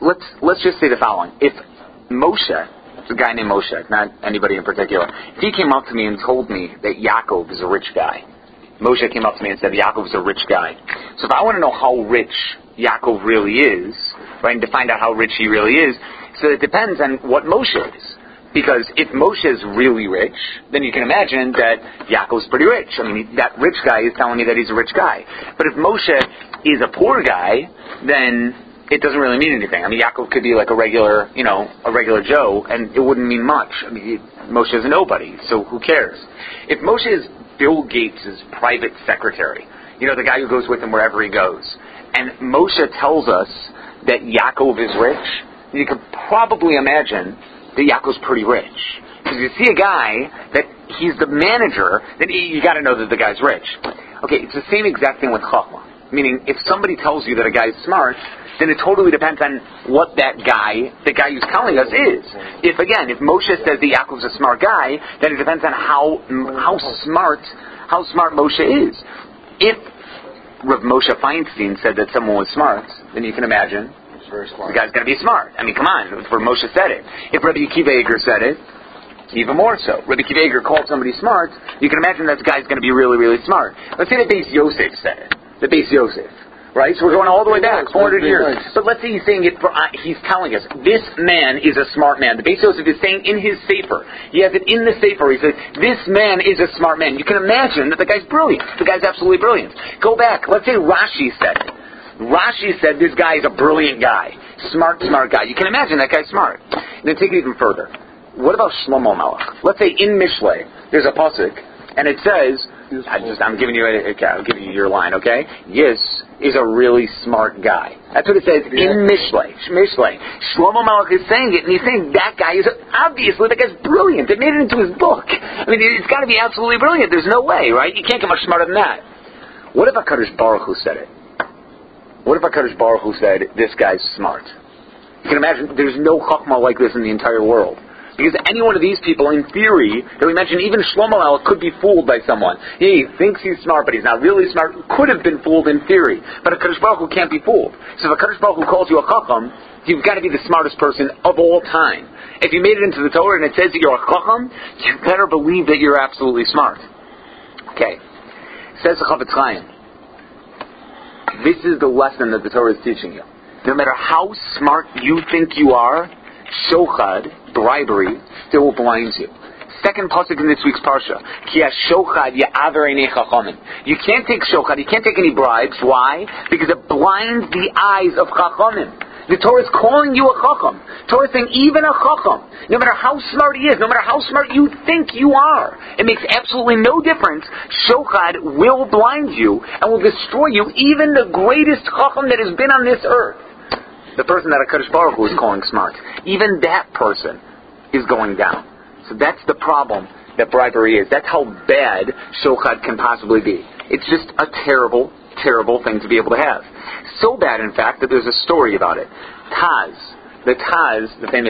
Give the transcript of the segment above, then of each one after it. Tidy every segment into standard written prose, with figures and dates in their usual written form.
let's just say the following. If Moshe, it's a guy named Moshe, not anybody in particular, if he came up to me and told me that Yaakov is a rich guy, Moshe came up to me and said Yaakov is a rich guy. So if I want to know how rich Yaakov really is, right, and to find out how rich he really is, so it depends on what Moshe is. Because if Moshe is really rich, then you can imagine that Yaakov's pretty rich. I mean, that rich guy is telling me that he's a rich guy. But if Moshe is a poor guy, then it doesn't really mean anything. I mean, Yaakov could be like a regular Joe, and it wouldn't mean much. I mean, Moshe is a nobody, so who cares? If Moshe is Bill Gates' private secretary, the guy who goes with him wherever he goes, and Moshe tells us that Yaakov is rich, you could probably imagine that Yaakov's pretty rich. Because if you see a guy that he's the manager, then you got to know that the guy's rich. Okay, it's the same exact thing with Chachma. Meaning, if somebody tells you that a guy's smart, then it totally depends on what the guy who's telling us is. If Moshe says that Yaakov's a smart guy, then it depends on how smart Moshe is. If Rav Moshe Feinstein said that someone was smart, then you can imagine the guy's going to be smart. I mean, come on, if Moshe said it. If Rabbi Akiva Eiger said it, even more so. Rabbi Akiva Eiger called somebody smart, you can imagine that guy's going to be really, really smart. Let's say the Beis Yosef said it. The Beis Yosef. Right? So we're going all the way back, 400 years. Nice. But let's say he's saying it he's telling us, this man is a smart man. The Beis Yosef is saying in his Sefer, he has it in the Sefer, he says, this man is a smart man. You can imagine that the guy's brilliant. The guy's absolutely brilliant. Go back. Let's say Rashi said it. Rashi said this guy is a brilliant guy. Smart guy. You can imagine that guy's smart. And then take it even further. What about Shlomo Melech? Let's say in Mishlei, there's a pasuk, and it says, I'm giving you I'll give you your line, okay? Yis is a really smart guy. That's what it says in Mishlei. Shlomo Melech is saying it, and he's saying that guy is obviously, that guy's brilliant. They made it into his book. I mean, it's got to be absolutely brilliant. There's no way, right? You can't get much smarter than that. What if HaKadosh Baruch Hu said it? What if HaKadosh Baruch Hu said, this guy's smart? You can imagine there's no chachma like this in the entire world. Because any one of these people, in theory, that we mentioned, even Shlomo Melech could be fooled by someone. He thinks he's smart, but he's not really smart. Could have been fooled in theory. But HaKadosh Baruch Hu can't be fooled. So if HaKadosh Baruch Hu calls you a chacham, you've got to be the smartest person of all time. If you made it into the Torah and it says that you're a chacham, you better believe that you're absolutely smart. Okay. Says the Chafetz Chaim, this is the lesson that the Torah is teaching you. No matter how smart you think you are, shochad, bribery, still blinds you. Second pasuk in this week's parsha, Ki shochad ya'aver einei chachamim. You can't take shochad, you can't take any bribes. Why? Because it blinds the eyes of chachamim. The Torah is calling you a chacham. The Torah is saying even a chacham, no matter how smart he is, no matter how smart you think you are, it makes absolutely no difference. Shochad will blind you and will destroy you, even the greatest chacham that has been on this earth. The person that HaKadosh Baruch Hu is calling smart. Even that person is going down. So that's the problem that bribery is. That's how bad shochad can possibly be. It's just a terrible, terrible thing to be able to have. So bad, in fact, that there's a story about it. Taz, the famous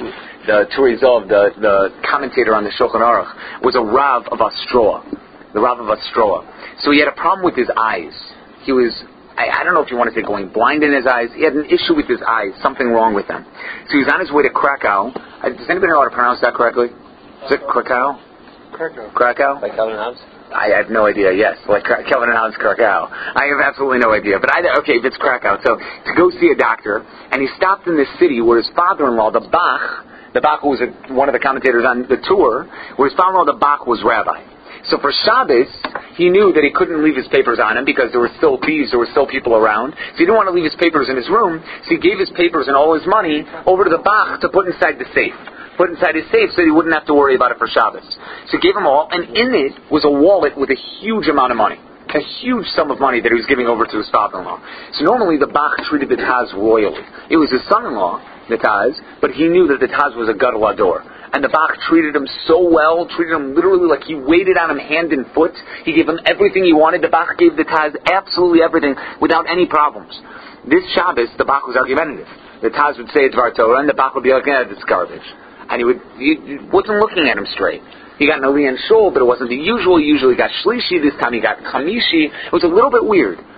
Turizov, the commentator on the Shulchan Aruch, was a Rav of Ostroa. The Rav of Ostroa. So he had a problem with his eyes. He was, I don't know if you want to say going blind in his eyes. He had an issue with his eyes, something wrong with them. So he was on his way to Krakow. Does anybody know how to pronounce that correctly? Is it Krakow? Krakow? Like Calvin Hobbes? I have no idea, yes. Like Kelvin and Hans Krakow. I have absolutely no idea. But if it's Krakow. So to go see a doctor, and he stopped in this city where his father-in-law, the Bach who was one of the commentators on the tour, where his father-in-law, the Bach, was rabbi. So for Shabbos, he knew that he couldn't leave his papers on him because there were still thieves, there were still people around. So he didn't want to leave his papers in his room, so he gave his papers and all his money over to the Bach to put inside the safe. Put inside his safe so he wouldn't have to worry about it for Shabbos. So he gave him all, and in it was a wallet with a huge amount of money. A huge sum of money that he was giving over to his father-in-law. So normally the Bach treated the Taz royally. It was his son-in-law, the Taz, but he knew that the Taz was a gadol hador. And the Bach treated him so well, treated him literally like he waited on him hand and foot. He gave him everything he wanted. The Bach gave the Taz absolutely everything without any problems. This Shabbos, the Bach was argumentative. The Taz would say it's Dvar Torah, and the Bach would be like, it's garbage. And he wasn't looking at him straight. He got an Aliyah and Shul, but it wasn't the usual. Usually he got Shlishi. This time he got Chamishi. It was a little bit weird.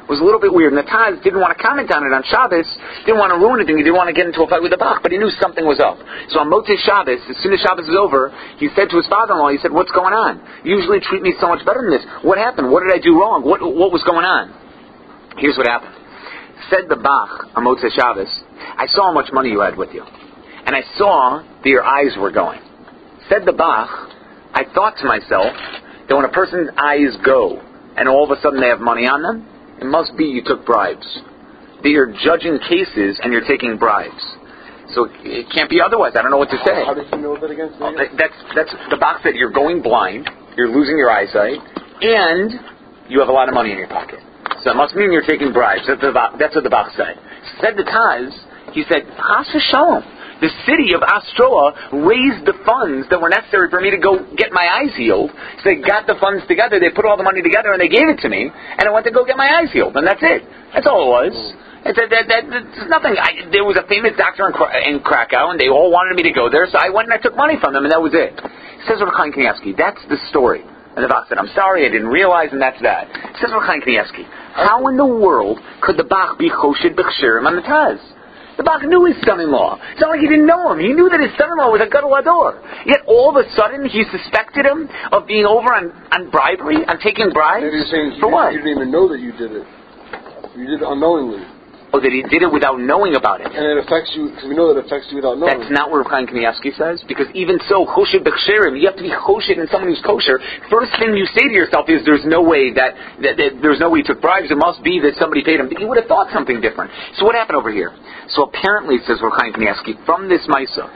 was a little bit weird. And the Taz didn't want to comment on it on Shabbos, didn't want to ruin anything, he didn't want to get into a fight with the Bach, but he knew something was up. So on Motzei Shabbos, as soon as Shabbos was over, he said to his father-in-law, he said, what's going on? You usually treat me so much better than this. What happened? What did I do wrong? What was going on? Here's what happened. Said the Bach on Motzei Shabbos, I saw how much money you had with you. And I saw that your eyes were going. Said the Bach, I thought to myself that when a person's eyes go and all of a sudden they have money on them, it must be you took bribes. That you're judging cases and you're taking bribes. So it can't be otherwise. I don't know what to say. How did you know that against me? That's the Bach said you're going blind, you're losing your eyesight, and you have a lot of money in your pocket. So it must mean you're taking bribes. That's what the Bach said. Said the Taz, he said, Chas v'shalom. The city of Astroa raised the funds that were necessary for me to go get my eyes healed. So they got the funds together, they put all the money together, and they gave it to me, and I went to go get my eyes healed, and that's it. That's all it was. It's nothing. There was a famous doctor in Krakow, and they all wanted me to go there, so I went and I took money from them, and that was it. Says Rav Chaim Kanievsky, that's the story. And the Bach said, I'm sorry, I didn't realize, and that's that. Says Rav Chaim Kanievsky, how in the world could the Bach be Choshid B'Chshirim on the Taz? The Bach knew his son-in-law. It's not like he didn't know him. He knew that his son-in-law was a Gadol Hador. Yet all of a sudden he suspected him of being over on bribery, on taking bribes. Maybe you're saying for what? You didn't even know that you did it. You did it unknowingly. Oh, that he did it without knowing about it. And it affects you, because we know that it affects you without knowing. That's not what Rav Chaim Kanievsky says, because even so, Choshid B'Chshirim, you have to be Choshid in someone who's kosher. First thing you say to yourself is, there's no way that there's no way he took bribes, it must be that somebody paid him. You would have thought something different. So what happened over here? So apparently, says Rav Chaim Kanievsky, from this Maisa,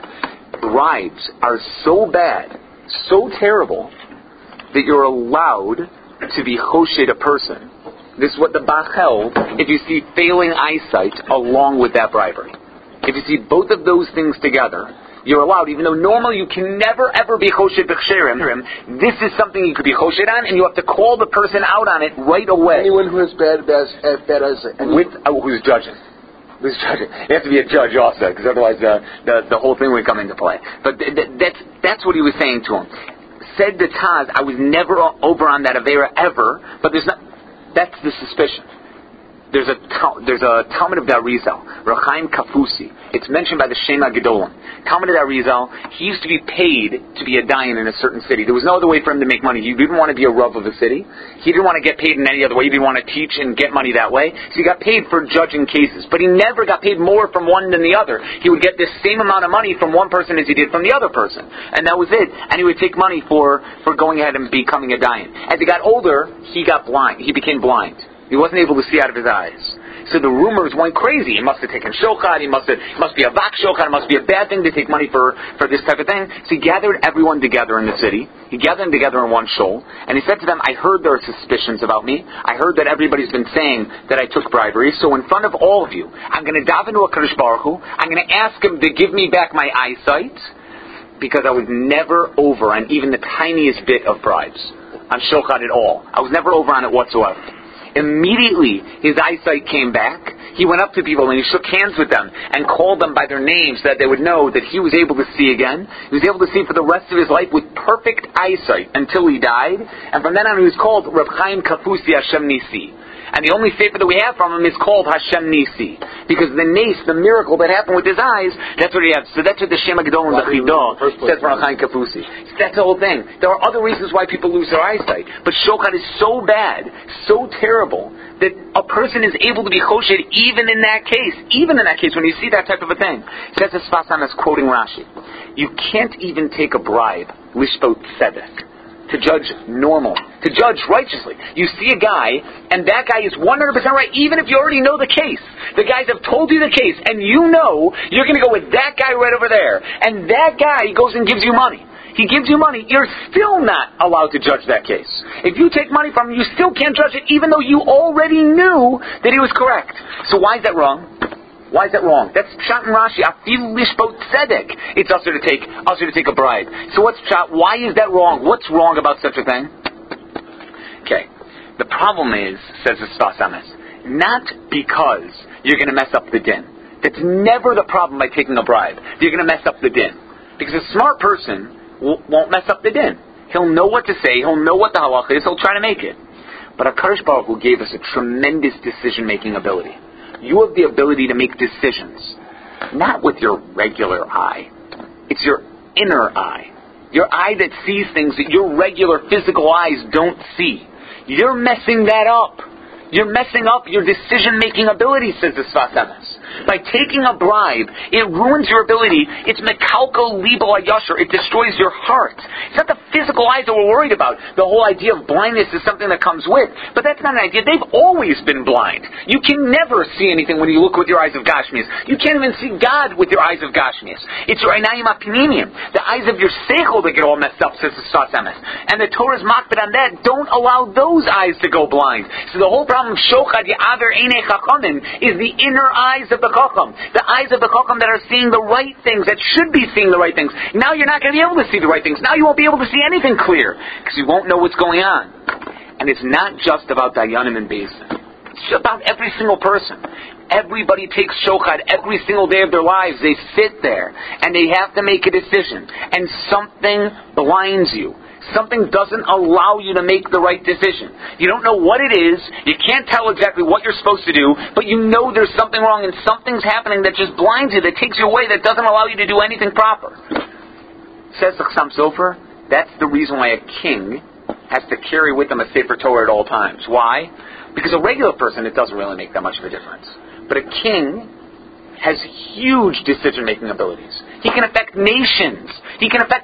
bribes are so bad, so terrible, that you're allowed to be Choshid a person. This is what the Bach held, if you see failing eyesight along with that bribery. If you see both of those things together, you're allowed, even though normally you can never ever be Choshid B'Chshirim, this is something you could be Choshid on, and you have to call the person out on it right away. Anyone who has bad eyesight. Who's judging. Who's judging? You have to be a judge also, because otherwise the whole thing would come into play. But that's what he was saying to him. Said the Taz, I was never over on that Avera ever, but that's the suspicion. There's a Talmud of Darizal, Rav Chaim Kafusi. It's mentioned by the Shema Gedolim. Talmud of Darizal, he used to be paid to be a dayan in a certain city. There was no other way for him to make money. He didn't want to be a Rav of a city. He didn't want to get paid in any other way. He didn't want to teach and get money that way. So he got paid for judging cases. But he never got paid more from one than the other. He would get the same amount of money from one person as he did from the other person. And that was it. And he would take money for going ahead and becoming a dayan. As he got older, he got blind. He became blind. He wasn't able to see out of his eyes. So the rumors went crazy. He must have taken shochat. It must be a vak shochat. It must be a bad thing to take money for this type of thing. So he gathered everyone together in the city. He gathered them together in one shul. And he said to them, I heard there are suspicions about me. I heard that everybody's been saying that I took bribery. So in front of all of you, I'm going to daven to HaKadosh Baruch Hu. I'm going to ask him to give me back my eyesight, because I was never over on even the tiniest bit of bribes, on shochat at all. I was never over on it whatsoever. Immediately, his eyesight came back. He went up to people and he shook hands with them and called them by their names so that they would know that he was able to see again. He was able to see for the rest of his life with perfect eyesight until he died. And from then on, he was called Reb Chaim Kafusi Hashem Nisi. And the only sefer that we have from him is called Hashem Nisi. Because the nes, the miracle that happened with his eyes, that's what he has. So that's what the Shema Gedolim, the Chidah, says for Chaim Kafusi. So that's the whole thing. There are other reasons why people lose their eyesight. But shochat is so bad, so terrible, that a person is able to be choshid even in that case. Even in that case, when you see that type of a thing. Says the Sfas Emes quoting Rashi. You can't even take a bribe, lishbot tzedek, to judge normal, to judge righteously. You see a guy, and that guy is 100% right, even if you already know the case. The guys have told you the case, and you know you're going to go with that guy right over there. And that guy goes and gives you money. He gives you money. You're still not allowed to judge that case. If you take money from him, you still can't judge it, even though you already knew that he was correct. So why is that wrong? Why is that wrong? That's Pshat and Rashi. Afil lishbot tzedek. It's usher to take a bribe. So what's Pshat? Why is that wrong? What's wrong about such a thing? Okay. The problem is, says the Sfas Emes, not because you're going to mess up the din. That's never the problem by taking a bribe. You're going to mess up the din. Because a smart person won't mess up the din. He'll know what to say. He'll know what the halach is. He'll try to make it. But HaKadosh Baruch Hu gave us a tremendous decision-making ability. You have the ability to make decisions, not with your regular eye. It's your inner eye. Your eye that sees things that your regular physical eyes don't see. You're messing that up. You're messing up your decision-making ability, says the Sfas Emes. By taking a bribe, it ruins your ability. It's mekalko libo ayasher. It destroys your heart. It's not the physical eyes that we're worried about. The whole idea of blindness is something that comes with. But that's not an idea. They've always been blind. You can never see anything when you look with your eyes of Gashmias. You can't even see God with your eyes of Gashmias. It's your einayim apinimim, the eyes of your seichel that get all messed up, says the Sfas Emes. And the Torah's makbid on that. Don't allow those eyes to go blind. So the whole problem of shochad ya'aver einei chachamim is the inner eyes of the Chacham, the eyes of the Chacham that are seeing the right things, that should be seeing the right things. Now you're not going to be able to see the right things. Now you won't be able to see anything clear, because you won't know what's going on. And it's not just about Dayanim and Beis Din. It's about every single person. Everybody takes shochad every single day of their lives. They sit there, and they have to make a decision. And something blinds you. Something doesn't allow you to make the right decision. You don't know what it is. You can't tell exactly what you're supposed to do, but you know there's something wrong and something's happening that just blinds you, that takes you away, that doesn't allow you to do anything proper. Says the Chassam Sofer, that's the reason why a king has to carry with him a Sefer Torah at all times. Why? Because a regular person, it doesn't really make that much of a difference. But a king has huge decision-making abilities. He can affect nations. He can affect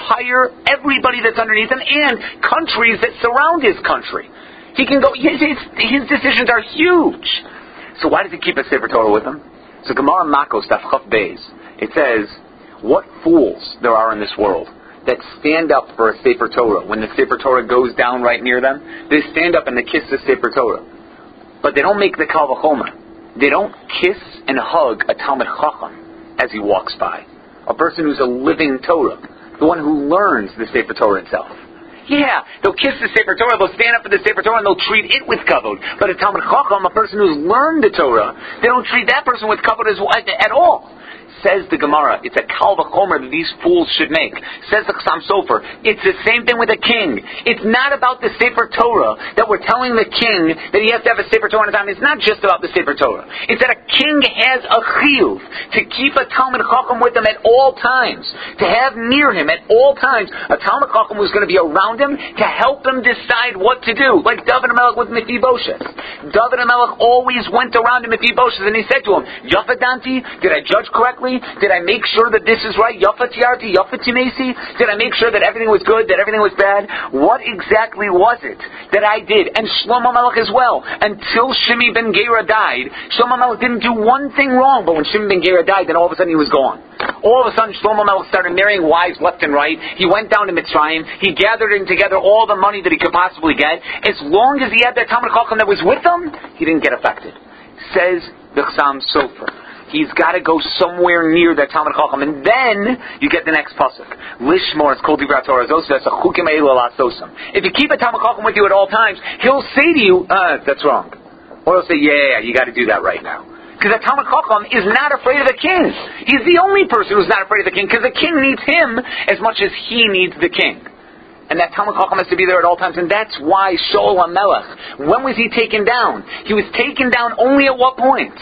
everybody that's underneath him, and countries that surround his country. He can go, his decisions are huge. So why does he keep a Sefer Torah with him? So Gemara Makos, Daf Chaf Beis, it says, what fools there are in this world that stand up for a Sefer Torah. When the Sefer Torah goes down right near them, they stand up and they kiss the Sefer Torah. But they don't make the Kal V'chomer. They don't kiss and hug a Talmid Chacham as he walks by. A person who's a living Torah. The one who learns the Sefer Torah itself. Yeah, they'll kiss the Sefer Torah, they'll stand up for the Sefer Torah, and they'll treat it with kavod. But a Talmid Chacham, a person who's learned the Torah, they don't treat that person with kavod at all. Says the Gemara, it's a kal v'chomer that these fools should make. Says the Chassam Sofer, it's the same thing with a king. It's not about the Sefer Torah that we're telling the king that he has to have a Sefer Torah on time. It's not just about the Sefer Torah. It's that a king has a chiyuv to keep a Talmid Chacham with him at all times, to have near him at all times a Talmid Chacham who's going to be around him to help him decide what to do. Like David HaMelech with Mephibosheth. David HaMelech always went around to Mephibosheth and he said to him, Yafadanti, did I judge correctly? Did I make sure that this is right? Yafa tiarti, yafa timesi? Did I make sure that everything was good, that everything was bad? What exactly was it that I did? And Shlomo Melech as well. Until Shimi ben Gera died, Shlomo Melech didn't do one thing wrong, but when Shimi ben Gera died, then all of a sudden he was gone. All of a sudden Shlomo Melech started marrying wives left and right. He went down to Mitzrayim. He gathered in together all the money that he could possibly get. As long as he had that Talmid Chacham that was with him, he didn't get affected. Says the Chassam Sofer. He's got to go somewhere near that Talmid Chacham, and then you get the next pasuk. Lishmor is called Divrat Torah Zosas Chukim Eila Lasosim. If you keep a Talmid Chacham with you at all times, he'll say to you, "That's wrong," or he'll say, "Yeah, you got to do that right now." Because that Talmid Chacham is not afraid of the king. He's the only person who's not afraid of the king, because the king needs him as much as he needs the king. And that Talmid Chacham has to be there at all times, and that's why Shaul HaMelech, when was he taken down? He was taken down only at what point?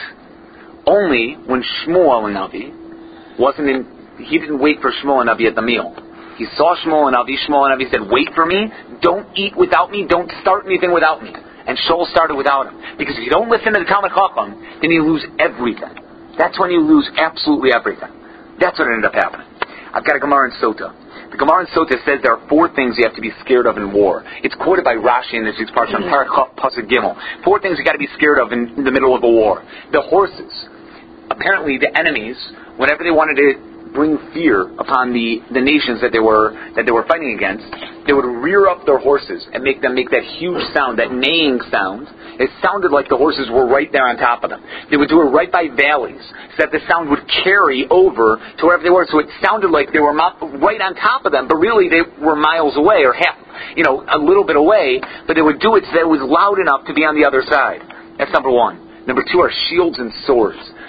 Only when Shmuel Navi he didn't wait for Shmuel Navi at the meal. He saw Shmuel Navi said, wait for me, don't eat without me, don't start anything without me. And Shaul started without him. Because if you don't listen to the Talmid Chacham, then you lose everything. That's when you lose absolutely everything. That's what ended up happening. I've got a Gemara in Sota. The Gemara in Sota says there are 4 things you have to be scared of in war. It's quoted by Rashi in this week's parsha, Parak Pasuk Gimel. 4 things you got to be scared of in the middle of a war. The horses. Apparently, the enemies, whenever they wanted to bring fear upon the nations that they were fighting against, they would rear up their horses and make them make that huge sound, that neighing sound. It sounded like the horses were right there on top of them. They would do it right by valleys, so that the sound would carry over to wherever they were. So it sounded like they were right on top of them, but really they were miles away or a little bit away. But they would do it so that it was loud enough to be on the other side. That's number 1. Number 2 are shields and swords.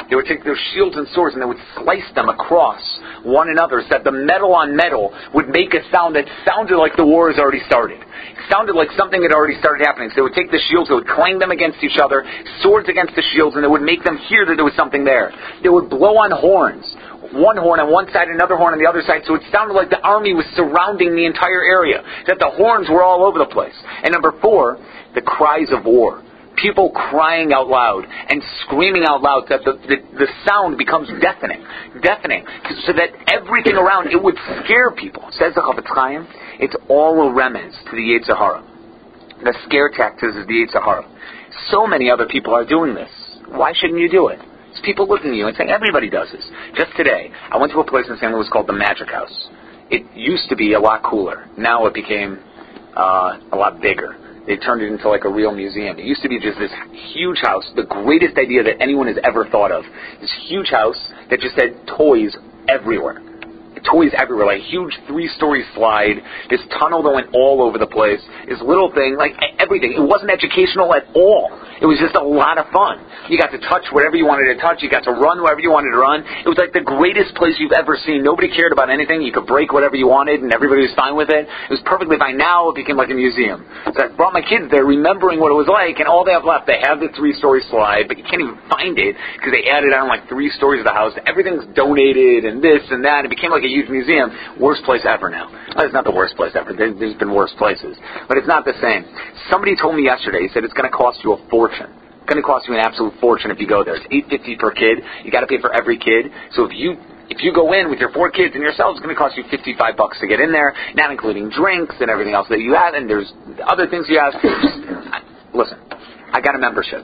They would take their shields and swords and they would slice them across one another so that the metal on metal would make a sound that sounded like the war has already started. It sounded like something had already started happening. So they would take the shields, they would clang them against each other, swords against the shields, and they would make them hear that there was something there. They would blow on horns. One horn on one side, another horn on the other side, so it sounded like the army was surrounding the entire area, that the horns were all over the place. And number 4, the cries of war. People crying out loud and screaming out loud that the sound becomes deafening, so that everything around it would scare people. Says the Chafetz Chaim, it's all a remez to the Yetzer Hara. The scare tactics of the Yetzer Hara. So many other people are doing this. Why shouldn't you do it? It's people looking at you and saying, everybody does this. Just today, I went to a place in St. Louis called the Magic House. It used to be a lot cooler. Now it became a lot bigger. They turned it into like a real museum. It used to be just this huge house, the greatest idea that anyone has ever thought of. This huge house that just had toys everywhere. Toys everywhere, like a huge 3-story slide, this tunnel that went all over the place, this little thing, like everything. It wasn't educational at all. It was just a lot of fun. You got to touch whatever you wanted to touch. You got to run wherever you wanted to run. It was like the greatest place you've ever seen. Nobody cared about anything. You could break whatever you wanted, and everybody was fine with it. It was perfectly fine. Now it became like a museum. So I brought my kids there remembering what it was like, and all they have left, they have the 3-story slide, but you can't even find it because they added on like 3 stories of the house. Everything's donated and this and that. It became like a huge museum. Worst place ever now. Well, it's not the worst place ever. There's been worse places. But it's not the same. Somebody told me yesterday, he said it's going to cost you a fortune. It's going to cost you an absolute fortune if you go there. It's $8.50 per kid. You got to pay for every kid. So if you go in with your 4 kids and yourselves, it's going to cost you $55 to get in there, not including drinks and everything else that you have, and there's other things you have. Listen, I got a membership.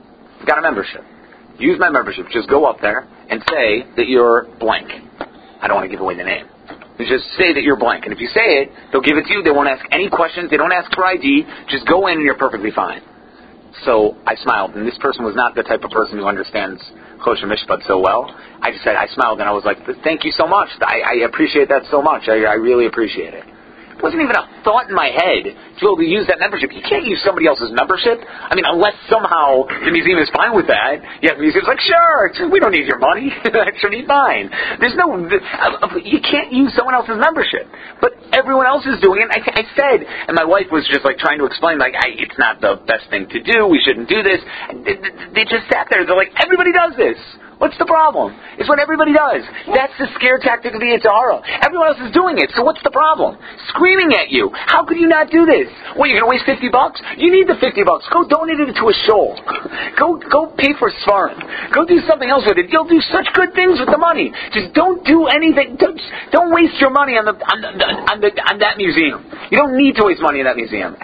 Use my membership. Just go up there and say that you're blank. I don't want to give away the name. You just say that you're blank. And if you say it, they'll give it to you. They won't ask any questions. They don't ask for ID. Just go in and you're perfectly fine. So I smiled, and this person was not the type of person who understands Choshen Mishpat so well. I smiled, and I was like, thank you so much. I appreciate that so much. I really appreciate it. It wasn't even a thought in my head to be able to use that membership. You can't use somebody else's membership. I mean, unless somehow the museum is fine with that. Yeah, the museum's like, sure, we don't need your money. That should be fine. You can't use someone else's membership. But everyone else is doing it. I said, and my wife was just like trying to explain, like, it's not the best thing to do. We shouldn't do this. They just sat there. They're like, everybody does this. What's the problem? It's what everybody does. That's the scare tactic of the Yetzer Hara. Everyone else is doing it, so what's the problem? Screaming at you. How could you not do this? What, you're going to waste $50? You need the $50. Go donate it to a shul. Go pay for Sfarim. Go do something else with it. You'll do such good things with the money. Just don't do anything. Don't waste your money on that museum. You don't need to waste money in that museum.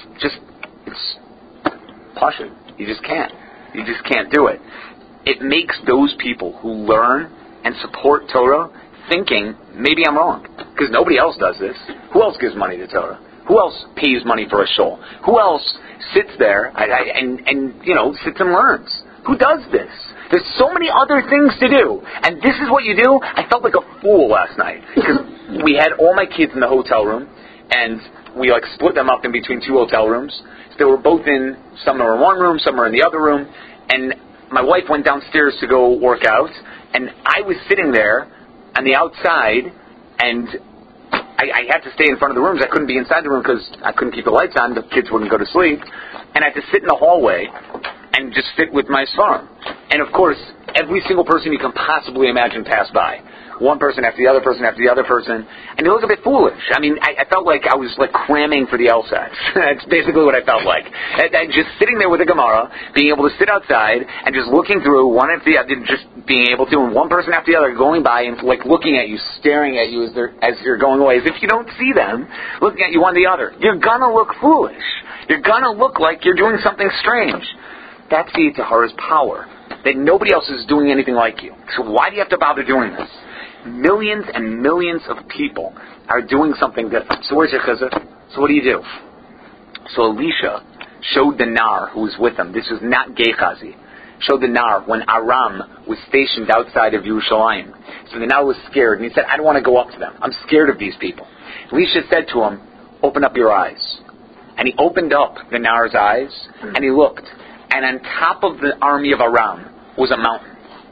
It's pashut. You just can't. You just can't do it. It makes those people who learn and support Torah thinking, maybe I'm wrong. Because nobody else does this. Who else gives money to Torah? Who else pays money for a shul? Who else sits there and sits and learns? Who does this? There's so many other things to do. And this is what you do? I felt like a fool last night. Because we had all my kids in the hotel room, and we split them up in between 2 hotel rooms. So they were both some were in one room, some were in the other room, and my wife went downstairs to go work out, and I was sitting there on the outside, and I had to stay in front of the rooms. I couldn't be inside the room because I couldn't keep the lights on. The kids wouldn't go to sleep. And I had to sit in the hallway and just sit with my Sfarim. And, of course, every single person you can possibly imagine passed by. One person after the other person after the other person. And they look a bit foolish. I mean, I felt like I was cramming for the LSATs. That's basically what I felt like. And just sitting there with a Gemara, being able to sit outside and just looking through one after the other, just being able to, and one person after the other going by and looking at you, staring at you as you're going away, as if you don't see them, looking at you one to the other. You're gonna look foolish. You're gonna look like you're doing something strange. That's the Yetzer Hara's power. That nobody else is doing anything like you. So why do you have to bother doing this? Millions and millions of people are doing something different. So where's your chizuk? So what do you do? So Elisha showed the Nar who was with him. This was not Gehazi. Showed the Nar when Aram was stationed outside of Yerushalayim. So the Nar was scared, and he said, I don't want to go up to them. I'm scared of these people. Elisha said to him, open up your eyes. And he opened up the Nar's eyes, and he looked. And on top of the army of Aram was a mountain.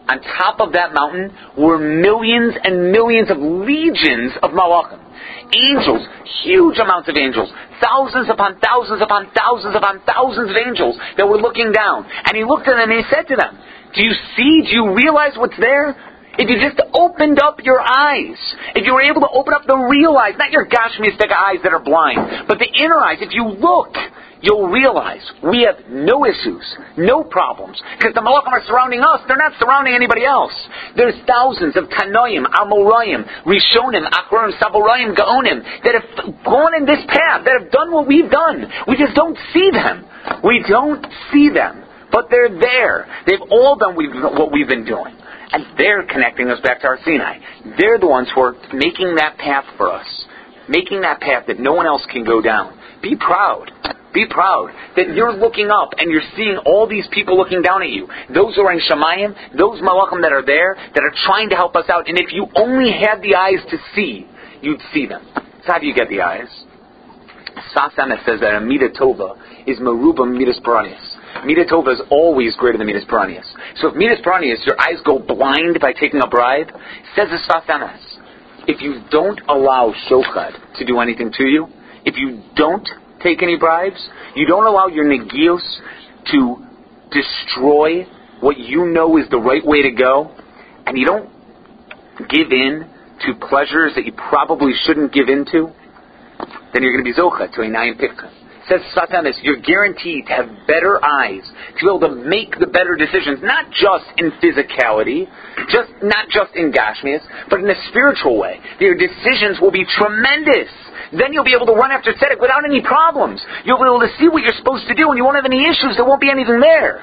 On top of that mountain were millions and millions of legions of malachim. Angels, huge amounts of angels, thousands upon thousands upon thousands upon thousands of angels that were looking down. And he looked at them and he said to them, do you see, do you realize what's there? If you just opened up your eyes, if you were able to open up the real eyes, not your gashmistic eyes that are blind, but the inner eyes, if you look, you'll realize we have no issues, no problems, because the malachim are surrounding us. They're not surrounding anybody else. There's thousands of Tanoim, Amoraim, Rishonim, Achronim, Saboraim, Gaonim that have gone in this path, that have done what we've done. We just don't see them. We don't see them, but they're there. They've all done what we've been doing. And they're connecting us back to our Sinai. They're the ones who are making that path for us, making that path that no one else can go down. Be proud. Be proud that you're looking up and you're seeing all these people looking down at you. Those who are in Shemayim, those malachim that are there, that are trying to help us out. And if you only had the eyes to see, you'd see them. So how do you get the eyes? Sfas Emes says that a Midah Tova is Meruba Midas Paranias. Midah Tova is always greater than Midas Paranias. So if Midas Paranias, your eyes go blind by taking a bribe, says the Sfas Emes, if you don't allow Shochad to do anything to you, if you don't take any bribes, you don't allow your negios to destroy what you know is the right way to go, and you don't give in to pleasures that you probably shouldn't give in to, then you're going to be zocha to a nayim pivka. Says Sfas Emes, you're guaranteed to have better eyes, to be able to make the better decisions, not just in physicality, not just in gashmias, but in a spiritual way. Your decisions will be tremendous. Then you'll be able to run after tzedek without any problems. You'll be able to see what you're supposed to do, and you won't have any issues. There won't be anything there.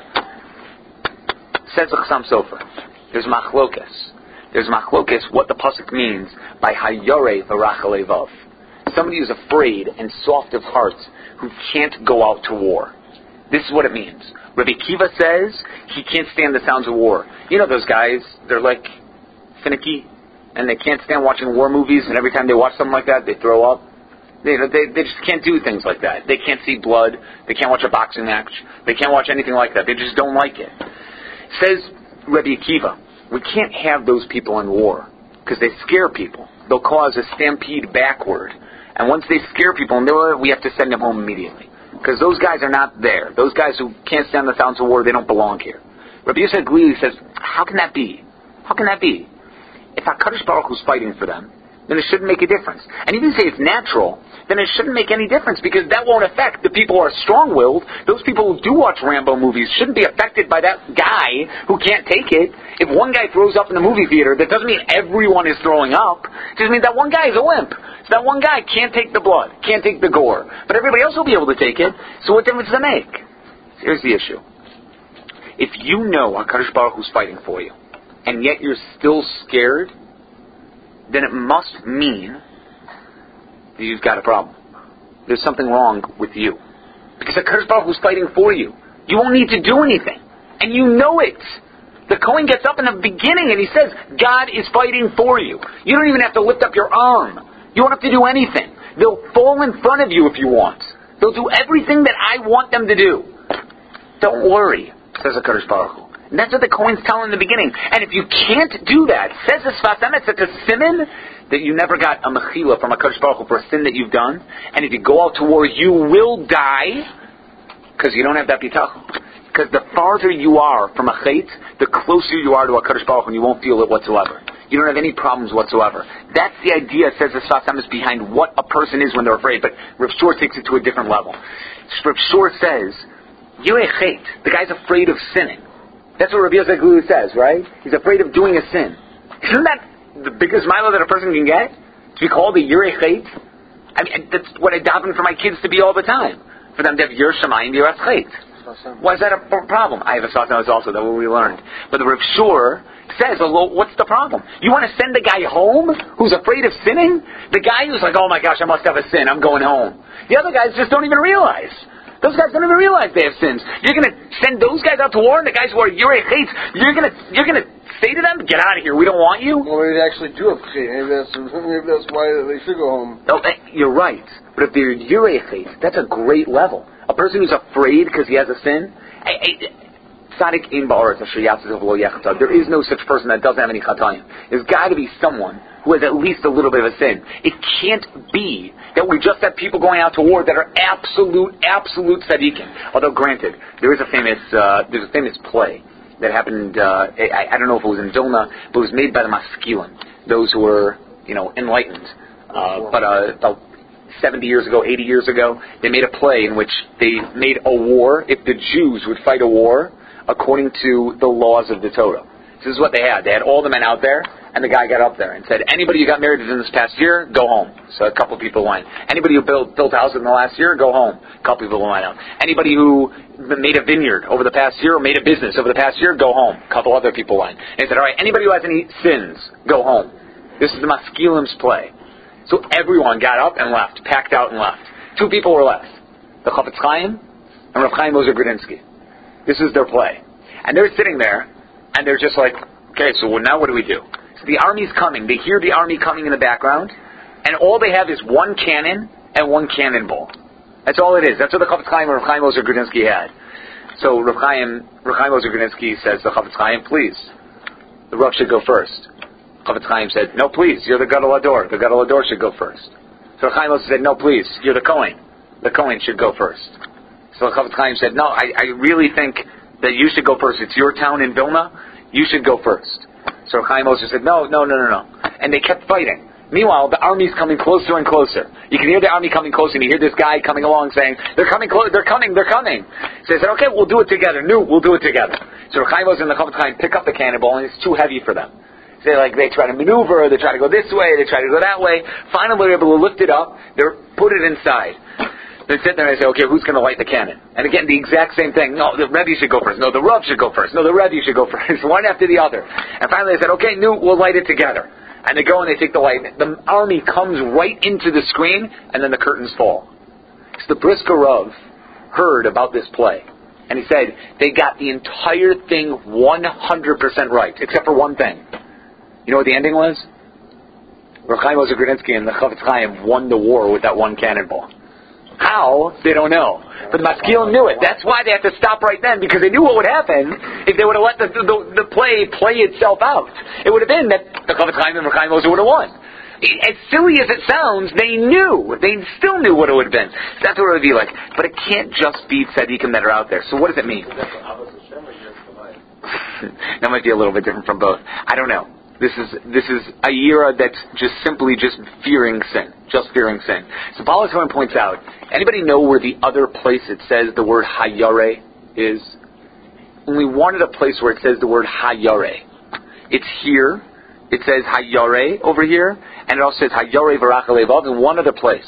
Says the Chassam Sofer, there's machlokes. There's machlokes what the pasuk means by hayore v'rachel levav. Somebody who's afraid and soft of heart, who can't go out to war. This is what it means. Rabbi Kiva says he can't stand the sounds of war. You know those guys, they're like finicky, and they can't stand watching war movies, and every time they watch something like that, they throw up. They just can't do things like that. They can't see blood. They can't watch a boxing match. They can't watch anything like that. They just don't like it. Says Rabbi Akiva, we can't have those people in war because they scare people. They'll cause a stampede backward. And once they scare people, we have to send them home immediately. Because those guys are not there. Those guys who can't stand the sounds of war, they don't belong here. Rabbi Yosef Glili says, how can that be? How can that be? If HaKadosh Baruch Hu's fighting for them, then it shouldn't make a difference. And even say it's natural, then it shouldn't make any difference because that won't affect the people who are strong-willed. Those people who do watch Rambo movies shouldn't be affected by that guy who can't take it. If one guy throws up in the movie theater, that doesn't mean everyone is throwing up. It just means that one guy is a wimp. So that one guy can't take the blood, can't take the gore. But everybody else will be able to take it, so what difference does it make? Here's the issue. If you know HaKadosh Baruch Hu's fighting for you, and yet you're still scared, then it must mean that you've got a problem. There's something wrong with you. Because HaKadosh Baruch Hu's fighting for you. You won't need to do anything. And you know it. The Kohen gets up in the beginning and he says, God is fighting for you. You don't even have to lift up your arm. You don't have to do anything. They'll fall in front of you if you want. They'll do everything that I want them to do. Don't worry, says HaKadosh Baruch Hu. And that's what the Kohen's telling in the beginning. And if you can't do that, says the Sfas Emes, it's a siman that you never got a mechila from HaKadosh Baruch Hu for a sin that you've done. And if you go out to war, you will die because you don't have that bitachon. Because the farther you are from a chait, the closer you are to HaKadosh Baruch Hu, and you won't feel it whatsoever. You don't have any problems whatsoever. That's the idea, says the Sfas Emes, behind what a person is when they're afraid. But Rav Shor takes it to a different level. Rav Shor says, Yirei chait, the guy's afraid of sinning. That's what Rabbi Yosef Glili says, right? He's afraid of doing a sin. Isn't that the biggest mila that a person can get? To be called a Yirei chait? I mean, that's what I daven for my kids to be all the time. For them to have Yer Shamayim, Yiras chait. Why is that a problem? I have a Sfas Emes also, that's what we learned. But the Rav Shor says, what's the problem? You want to send the guy home who's afraid of sinning? The guy who's like, oh my gosh, I must have a sin, I'm going home. The other guys just don't even realize. Those guys don't even realize they have sins. You're going to send those guys out to war, and the guys who are Yirei chait, you're going to say to them, get out of here, we don't want you? Well, maybe they actually do have chait. Maybe that's why they should go home. No, you're right. But if they're Yirei chait, that's a great level. A person who's afraid because he has a sin, Tzadik in ba'aretz asher yatzav lo yachtav. There is no such person that doesn't have any chatayim. There's got to be someone who has at least a little bit of a sin. It can't be that we just have people going out to war that are absolute tzaddikim. Although, granted, there's a famous play that happened. I don't know if it was in Vilna, but it was made by the Maskilim, those who were enlightened. But about 70 years ago, 80 years ago, they made a play in which they made a war if the Jews would fight a war according to the laws of the Torah. This is what they had. They had all the men out there, and the guy got up there and said, anybody who got married in this past year, go home. So a couple of people went. Anybody who built a house in the last year, go home. A couple of people went out. Anybody who made a vineyard over the past year or made a business over the past year, go home. A couple other people went. And he said, all right, anybody who has any sins, go home. This is the Maskilim's play. So everyone got up and left, packed out and left. Two people were left, the Chafetz Chaim and Rav Chaim Ozer Grudinsky. This is their play. And they're sitting there, and they're just like, okay, so now what do we do? So the army's coming. They hear the army coming in the background, and all they have is one cannon and one cannonball. That's all it is. That's what the Chafetz Chaim and Rav Chaim Ozer Grudinsky had. So Rav Chaim Ozer Grudinsky says to Chafetz Chaim, please, the Rav should go first. Chafetz Chaim said, no, please, you're the Gadol Hador. The Gadol Hador should go first. So Chaim Ozer said, no, please, you're the Kohen. The Kohen should go first. So Chafetz Chaim said, no, I really think that you should go first. It's your town in Vilna. You should go first. So Chaim Ozer said, no. And they kept fighting. Meanwhile, the army's coming closer and closer. You can hear the army coming closer, and you hear this guy coming along saying, they're coming. So they said, okay, we'll do it together. No, we'll do it together. So Chaim Ozer and the Chafetz Chaim pick up the cannonball, and it's too heavy for them. They try to maneuver, they try to go this way, they try to go that way. Finally, they're able to lift it up, they put it inside. They sit there and they say, okay, who's going to light the cannon? And again, the exact same thing. No, the Rebbe should go first. No, the Rav should go first. No, the Rebbe should go first. One after the other. And finally they said, okay, we'll light it together. And they go and they take the light. The army comes right into the screen, and then the curtains fall. So the Brisker Rav heard about this play. And he said, they got the entire thing 100% right, except for one thing. You know what the ending was? Rav Chaim Ozer Grudinsky and the Chafetz Chaim won the war with that one cannonball. How? They don't know. But the Maskilim knew it. That's why they had to stop right then, because they knew what would happen if they would have let the play itself out. It would have been that the Chafetz Chaim and Rav Chaim Ozer would have won. As silly as it sounds, they knew. They still knew what it would have been. So that's what it would be like. But it can't just be tzaddikim that are out there. So what does it mean? That might be a little bit different from both. I don't know. This is a yira that's just simply fearing sin. Just fearing sin. So Baal HaTurim points out, anybody know where the other place it says the word hayare is? Only one other place where it says the word hayare. It's here. It says hayare over here, and it also says hayare v'rach alevav in one other place.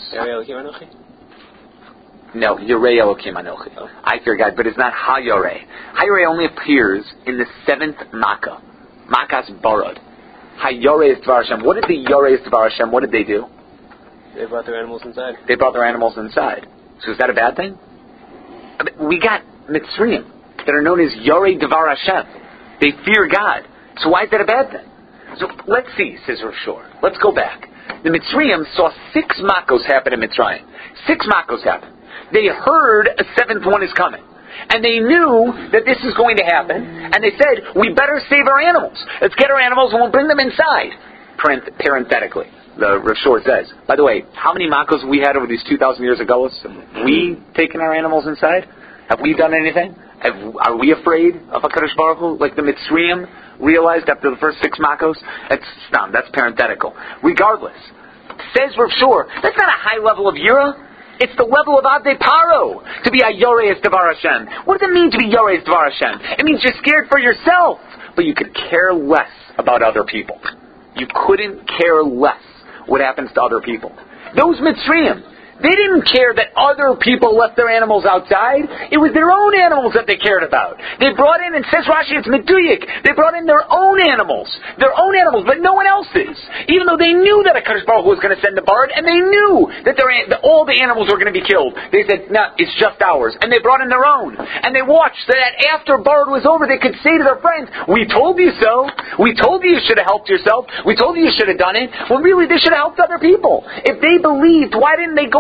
No, Yirei Elokim Anochi. I fear God, but it's not hayare. Hayare only appears in the 7th Makkah. Makkah's Barad. Hayare is Dvar Hashem. What did the Yore is Dvar Hashem? What did they do? They brought their animals inside. They brought their animals inside. So is that a bad thing? I mean, we got Mitzrayim that are known as Yore Dvar Hashem. They fear God. So why is that a bad thing? So let's see, says Rav Shor. Let's go back. The Mitzrayim saw 6 Makkos happen in Mitzrayim. 6 Makkos happen. They heard a 7th one is coming. And they knew that this is going to happen, and they said, we better save our animals. Let's get our animals and we'll bring them inside. Parenthetically, the Rav Shor says. By the way, how many Makkos have we had over these 2,000 years of Gullus? Have we taken our animals inside? Have we done anything? Are we afraid of HaKadosh Baruch Hu? Like the Mitzrayim realized after the first 6 Makkos? That's parenthetical. Regardless, says Rav Shor, that's not a high level of Yira. It's the level of Avdei Paro to be a Yoreis Devar Hashem. What does it mean to be Yoreis Devar Hashem? It means you're scared for yourself, but you could care less about other people. You couldn't care less what happens to other people. Those Mitzrayim, they didn't care that other people left their animals outside. It was their own animals that they cared about. They brought in, and says Rashi, it's Meduyik, they brought in their own animals, but no one else's. Even though they knew that HaKadosh Baruch Hu was going to send a bird, and they knew that all the animals were going to be killed. They said, no, it's just ours. And they brought in their own. And they watched that after bird was over, they could say to their friends, we told you so. We told you should have helped yourself. We told you should have done it. Well, really, they should have helped other people. If they believed, why didn't they go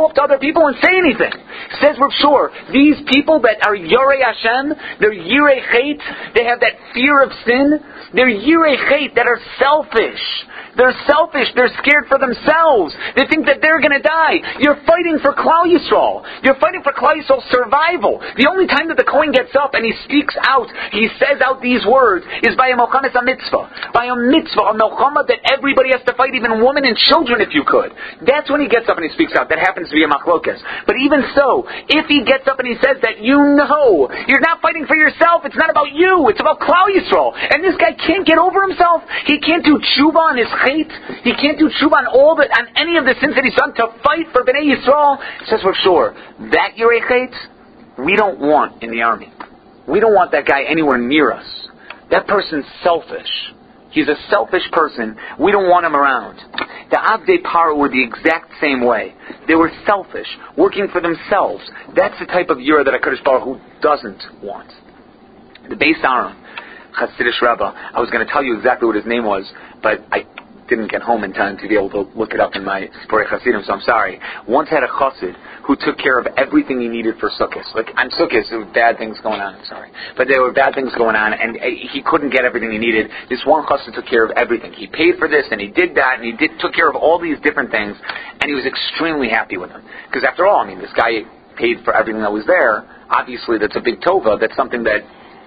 up to other people and say anything. Says Rav Shor, these people that are Yorei Hashem, they're Yirei Chet, they have that fear of sin, they're Yirei Chet that are selfish. They're selfish. They're scared for themselves. They think that they're going to die. You're fighting for Klal Yisrael. You're fighting for Klal Yisrael's survival. The only time that the Kohen gets up and he speaks out, he says out these words, is by a Mochanes HaMitzvah. By a mitzvah, a Melchama that everybody has to fight, even women and children if you could. That's when he gets up and he speaks out. That happens to be a Machlokes. But even so, if he gets up and he says that, you know, you're not fighting for yourself. It's not about you. It's about Klal Yisrael. And this guy can't get over himself. He can't do tshuva on his chait. He can't do tshuva on any of the sins that he's done to fight for Bnei Yisrael. Says for sure, that Yirei Chet, we don't want in the army. We don't want that guy anywhere near us. That person's selfish. He's a selfish person. We don't want him around. The Avdei Paro were the exact same way. They were selfish, working for themselves. That's the type of Yira that HaKadosh Baruch Hu doesn't want. The Beis Aaron, Hasidic Rebbe, I was going to tell you exactly what his name was, but I didn't get home in time to be able to look it up in my Sporei Hasidim, so I'm sorry. Once had a chassid who took care of everything he needed for Sukkot. Like, on Sukkot, there were bad things going on, I'm sorry. But there were bad things going on, and he couldn't get everything he needed. This one chassid took care of everything. He paid for this, and he did that, and he took care of all these different things, and he was extremely happy with him. Because after all, I mean, this guy paid for everything that was there. Obviously, that's a big tova. That's something that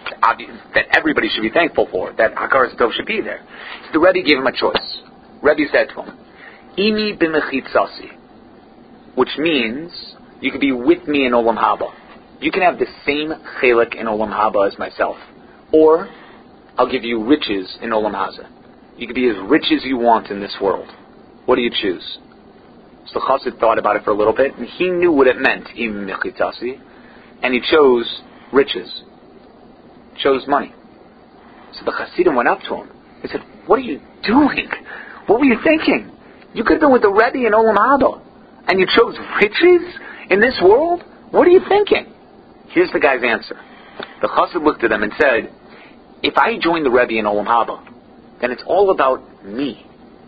everybody should be thankful for, that Hakaras Tov should be there. So the Rebbe gave him a choice. Rebbe said to him, Imi b'mechitzasi, which means you could be with me in Olam Haba. You can have the same chelik in Olam Haba as myself. Or, I'll give you riches in Olam Haza. You could be as rich as you want in this world. What do you choose? So the chassid thought about it for a little bit, and he knew what it meant, Imi b'mechitzasi, and he chose riches. Chose money. So the Hasidim went up to him. They said, what are you doing? What were you thinking? You could have been with the Rebbe in Olam Haba, and you chose riches in this world? What are you thinking? Here's the guy's answer. The Chassid looked at them and said, if I join the Rebbe in Olam Haba, then it's all about me.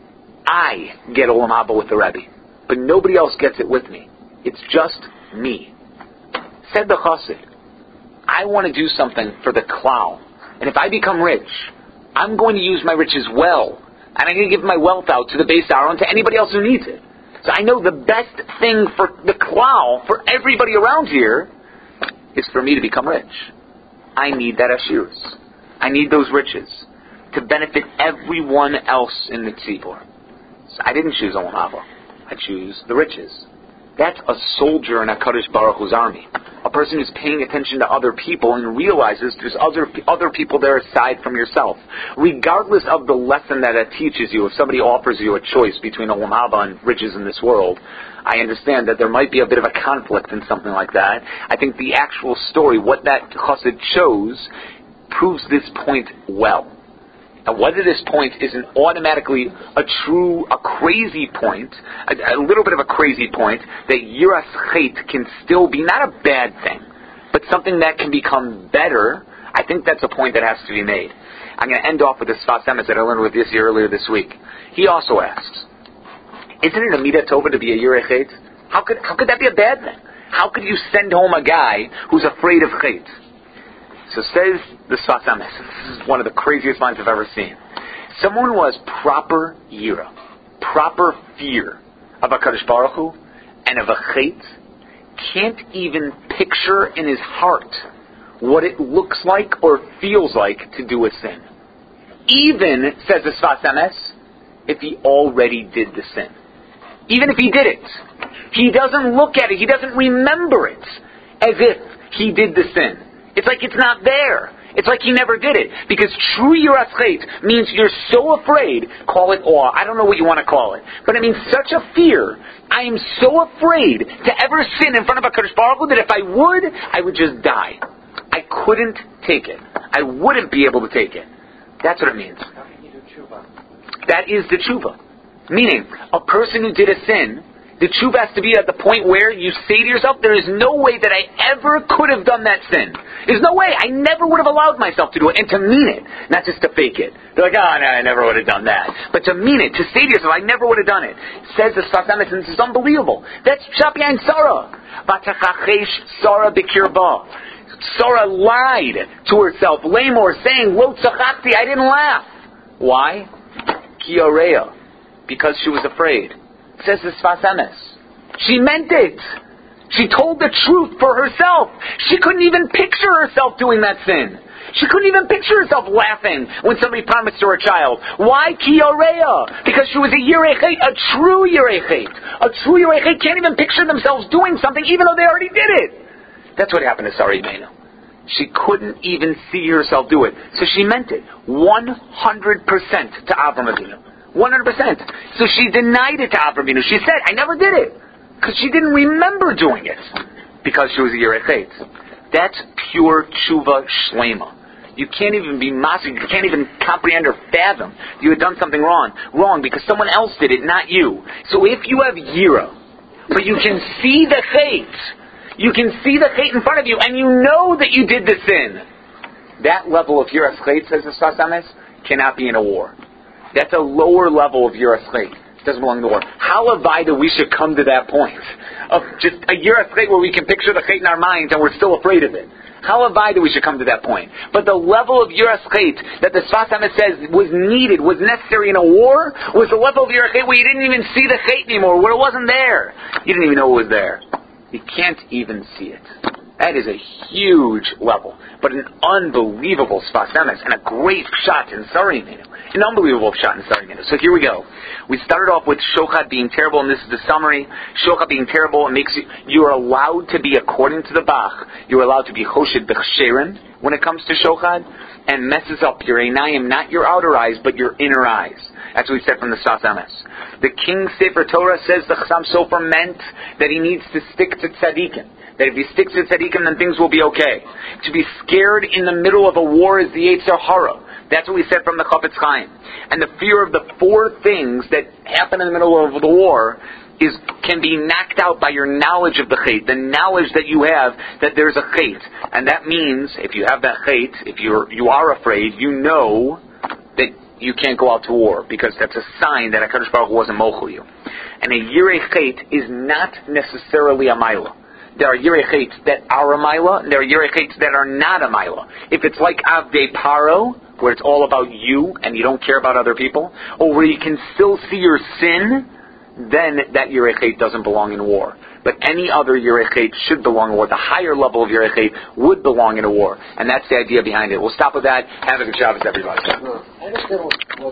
I get Olam Haba with the Rebbe, but nobody else gets it with me. It's just me. Said the Chassid, I want to do something for the Klal, and if I become rich, I'm going to use my riches well, and I'm going to give my wealth out to the Beis Aaron, to anybody else who needs it. So I know the best thing for the Klal, for everybody around here, is for me to become rich. I need that Ashirus. I need those riches to benefit everyone else in the Tzibor. So I didn't choose Olam Haba. I choose the riches. That's a soldier in HaKadosh Baruch Hu's army. A person who's paying attention to other people and realizes there's other people there aside from yourself. Regardless of the lesson that it teaches you, if somebody offers you a choice between Olam Haba and riches in this world, I understand that there might be a bit of a conflict in something like that. I think the actual story, what that chassid chose, proves this point well. And whether this point isn't automatically a crazy point, a little bit of a crazy point, that Yiras Chet can still be not a bad thing, but something that can become better, I think that's a point that has to be made. I'm going to end off with this Sfas Emes that I learned with Yissi earlier this week. He also asks, isn't it a Midah Tova to be a Yirei Chet? How could that be a bad thing? How could you send home a guy who's afraid of Chet? So says the Sfas Emes, this is one of the craziest lines I've ever seen. Someone who has proper yira, proper fear of HaKadosh Baruch Hu and of a chet, can't even picture in his heart what it looks like or feels like to do a sin. Even, says the Sfas Emes, if he already did the sin. Even if he did it, he doesn't look at it, he doesn't remember it as if he did the sin. It's like it's not there. It's like he never did it. Because true Yiras Chet means you're so afraid, call it awe, I don't know what you want to call it, but it means such a fear. I am so afraid to ever sin in front of HaKadosh Baruch Hu that if I would just die. I couldn't take it. I wouldn't be able to take it. That's what it means. That is the tshuva. Meaning, a person who did a sin, The tshuva has to be at the point where you say to yourself, there is no way that I ever could have done that sin. There's no way. I never would have allowed myself to do it. And to mean it, not just to fake it. They're like, no, I never would have done that. But to mean it, to say to yourself, I never would have done it. Says the Sfas Emes, and this is unbelievable. That's Pshat B'Yayin Sarah. V'tachachesh Sarah b'kirba. Sarah lied to herself, Lamor, saying, Lo tzachakti, I didn't laugh. Why? Ki areya. Because she was afraid. Says the Sfas Emes. She meant it. She told the truth for herself. She couldn't even picture herself doing that sin. She couldn't even picture herself laughing when somebody promised her a child. Why Ki Areya? Because she was a Yirei Chet, a true Yirei Chet. A true Yirei Chet can't even picture themselves doing something even though they already did it. That's what happened to Sarah Imeinu. She couldn't even see herself do it. So she meant it. 100% to Avram Avinu. 100%. So she denied it to Avram Avinu. She said, I never did it. Because she didn't remember doing it. Because she was a Yirei Chet. That's pure tshuva shlema. You can't even be masik. You can't even comprehend or fathom you had done something wrong because someone else did it, not you. So if you have yira, but you can see the chet, you can see the chet in front of you, and you know that you did the sin, that level of yiras chet, says the Sfas Emes, cannot be in a war. That's a lower level of yiras chet. It doesn't belong in the war. How avida we should come to that point of just a yiras chet where we can picture the chet in our minds and we're still afraid of it. How avida we should come to that point. But the level of yiras chet that the Sfas Emes says was needed, was necessary in a war, was the level of yiras chet where you didn't even see the chet anymore, where it wasn't there. You didn't even know it was there. You can't even see it. That is a huge level, but an unbelievable Sfas Emes and a great pshat in Sarah Imeinu. An unbelievable pshat in Sarah Imeinu. So here we go. We started off with Shochad being terrible, and this is the summary. Shochad being terrible, it makes you are allowed to be, according to the Bach, you are allowed to be Choshed B'Chsherim when it comes to Shochad, and messes up your Einayim, not your outer eyes, but your inner eyes. That's what we said from the Sfas Emes. The King's Sefer Torah says the Chassam Sofer meant that he needs to stick to tzaddikim. That if he sticks to tzaddikim, then things will be okay. To be scared in the middle of a war is the Yetzer Hara. That's what we said from the Chafetz Chaim. And the fear of the four things that happen in the middle of the war can be knocked out by your knowledge of the chet, the knowledge that you have that there's a chet. And that means, if you have that chet, if you are afraid, you know that you can't go out to war, because that's a sign that HaKadosh Baruch Hu wasn't mochel you. And a Yirei Chet is not necessarily a Maila. There are Yirei Chets that are a Maila, and there are Yirei Chets that are not a Maila. If it's like Avdei Paro, where it's all about you and you don't care about other people, or where you can still see your sin, then that Yirei Chet doesn't belong in war. But any other Yirei Chet should belong in war. The higher level of Yirei Chet would belong in a war. And that's the idea behind it. We'll stop with that. Have a good Shabbos, everybody.